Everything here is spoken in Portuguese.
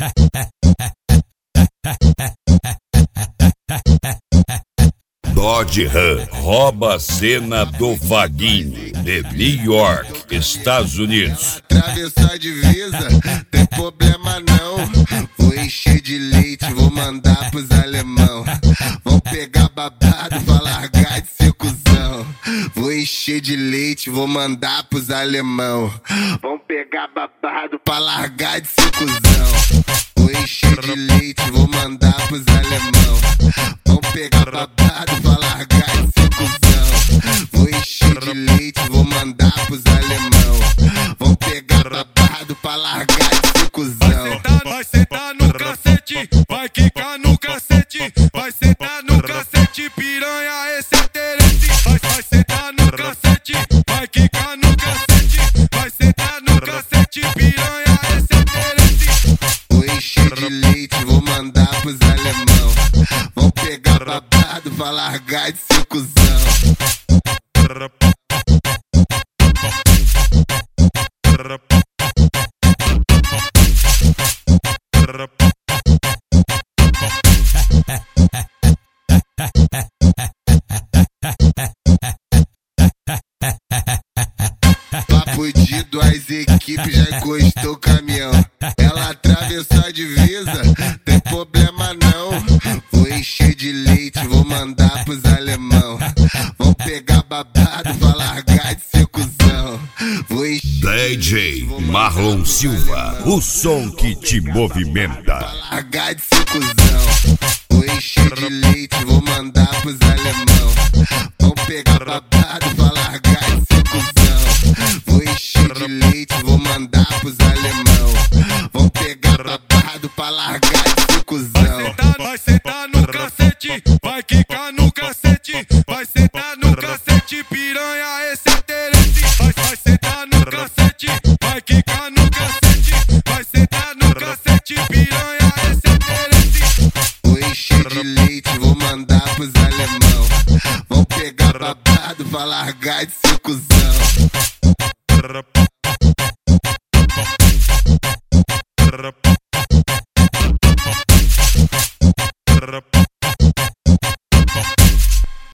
Dodge Ram rouba a cena do Vaguinho de New York, Estados Unidos. Atravessar a divisa, tem problema não. Vou encher de leite, vou mandar pros alemão. Vão pegar babado pra largar de ser cuzão. Vou encher de leite, vou mandar pros alemão. Vão pegar babado pra largar de ser cuzão. Vou encher de leite, vou mandar pros alemão. Vão pegar babado pra largar de ser cuzão. Vou encher de leite, vou mandar pros alemão. Vão pegar babado pra largar de ser cuzão. Vai sentar no cacete, vai quicar no cacete. Vai sentar no cacete, piranha, esse é terente. Vai sentar no cacete, vai quicar no cacete. Vai sentar no cacete, piranha, esse é terente. Vou encher de leite, vou mandar pros alemão. Vão pegar babado pra largar de ser cuzão. Papo de duas equipes, já encostou o caminhão. Ela atravessou a divisa, tem problema não. Vou encher de leite, vou mandar pros alemão. Vão pegar babado pra largar de ser cuzão. Vou encher DJ Marlon Silva, o som que te movimenta. pra largar de ser cuzão. Vou encher de leite, vou mandar pros alemão. Vão pegar babado pra largar de ser cuzão. Vou encher de leite, vou mandar pros alemão. Vão pegar babado pra largar de ser cuzão. Vai sentar no cacete, vai quicar no cacete. Vai sentar no cacete, piranha, esse é terente. Vai sentar no cacete, vai quicar no cacete. Vai sentar no cacete, piranha, esse é terente. Vou encher de leite, vou mandar pros alemão. Vão pegar babado pra largar de ser cuzão.